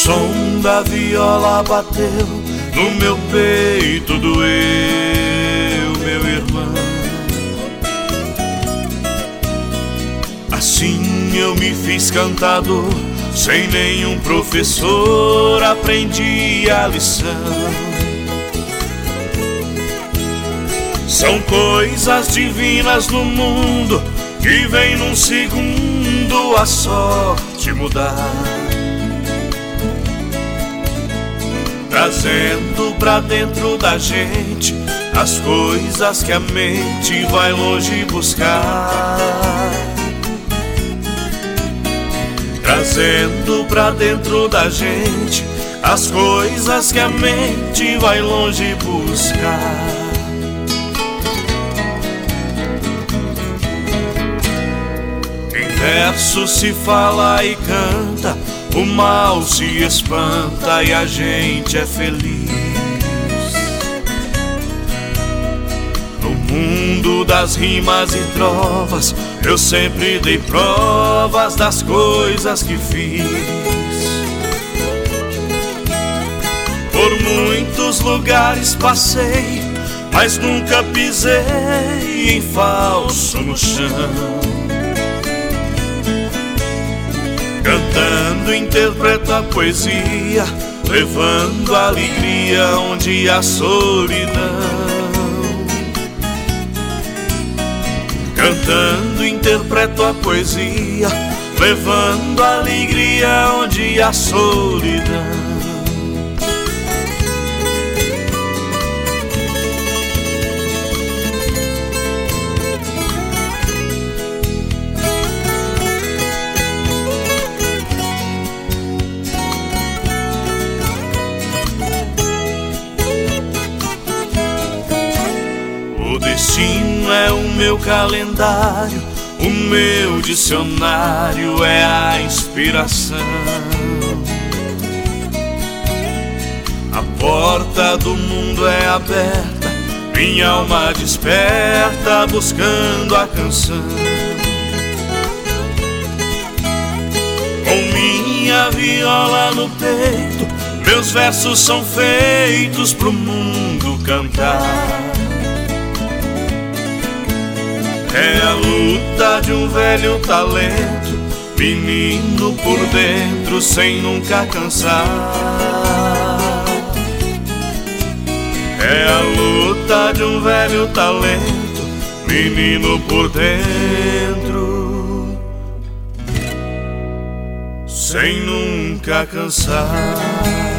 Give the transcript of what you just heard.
som da viola bateu no meu peito, doeu, meu irmão. Assim eu me fiz cantador, sem nenhum professor aprendi a lição. São coisas divinas no mundo que vem num segundo a sorte mudar, trazendo pra dentro da gente as coisas que a mente vai longe buscar, trazendo pra dentro da gente as coisas que a mente vai longe buscar. Verso se fala e canta, o mal se espanta e a gente é feliz. No mundo das rimas e trovas, eu sempre dei provas das coisas que fiz. Por muitos lugares passei, mas nunca pisei em falso no chão. Cantando interpreto a poesia, levando alegria onde há solidão. Cantando interpreto a poesia, levando alegria onde há solidão. O destino é o meu calendário, o meu dicionário é a inspiração. A porta do mundo é aberta, minha alma desperta buscando a canção. Com minha viola no peito, meus versos são feitos pro mundo cantar. É a luta de um velho talento, menino por dentro sem nunca cansar. É a luta de um velho talento, menino por dentro sem nunca cansar.